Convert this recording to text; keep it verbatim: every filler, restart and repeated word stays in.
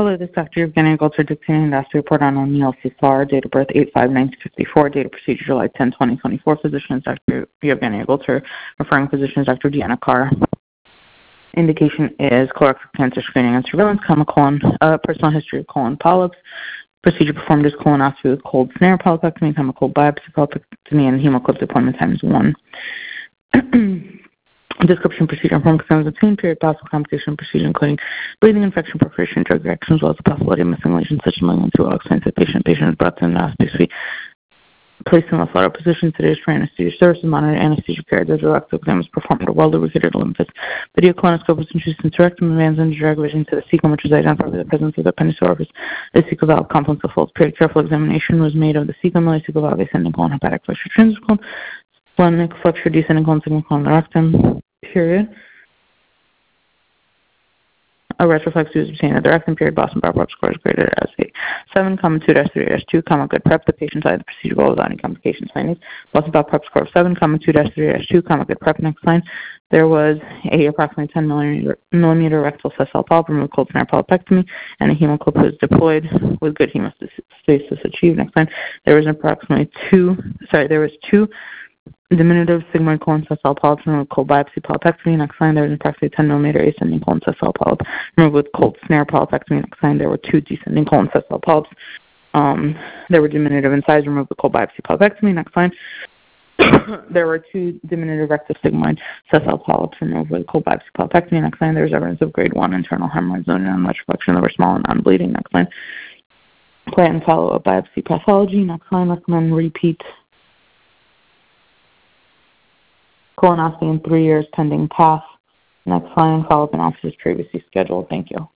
Hello, this is Doctor Evgenia Golter dictating the report on O'Neill Cesar, date of birth eight five nineteen fifty-four, date of procedure July tenth, twenty twenty-four. Physician is Doctor Evgenia Golter. Referring physician is Doctor Deanna Carr. Indication is colorectal cancer screening and surveillance, comma, colon, uh, personal history of colon polyps. Procedure performed is colonoscopy with cold snare polypectomy, comma, cold biopsy polypectomy, and hemoclip deployment times one. Description procedure and concerns obtained, period, possible complication procedure, including breathing, infection, perforation, drug reactions, as well as the possibility of missing lesions such as malignancy. Well explained to the patient. Patient is brought to an endoscopy, placed in the flutter position, sedated for anesthesia services, monitored anesthesia period. The direct exam was performed under well-lubricated olympus. Video colonoscope was introduced into rectum and advanced into drug vision to the cecum, which was identified by the presence of the appendix orifice. The cecal valve complex of folds. Period. Careful examination was made of the cecum, ileocecal valve, ascending colon, hepatic flexure, transverse colon, splenic flexure, descending colon, sigmoid colon, rectum. Period. A retroflex was obtained at the rectum. Period. Boston bar prep score is graded as a seven, comma two dash three dash two, comma good prep. The patient died the procedure well without any complications. Findings. Boston bar prep score of seven, comma two dash three dash two, comma good prep. Next line. There was a approximately ten millimeter, millimeter rectal sessile polyp removed, cold snare polypectomy, and a hemoclip was deployed with good hemostasis achieved. Next line. There was approximately two. Sorry, there was two. Diminutive sigmoid colon sessile polyps removed with cold biopsy polypectomy. Next line, there was approximately ten millimeter ascending colon sessile polyp removed with cold snare polypectomy. Next line, there were two descending colon sessile polyps. Um, there were diminutive in size removed with cold biopsy polypectomy. Next line, there were two diminutive rectus sigmoid sessile polyps removed with cold biopsy polypectomy. Next line, there was evidence of grade one internal hemorrhoids noted on retroflexion that were small and non-bleeding. Next line, plan and follow-up biopsy pathology. Next line, recommend repeat colonoscopy in three years pending path. Next line, follow-up in office as previously scheduled. Thank you.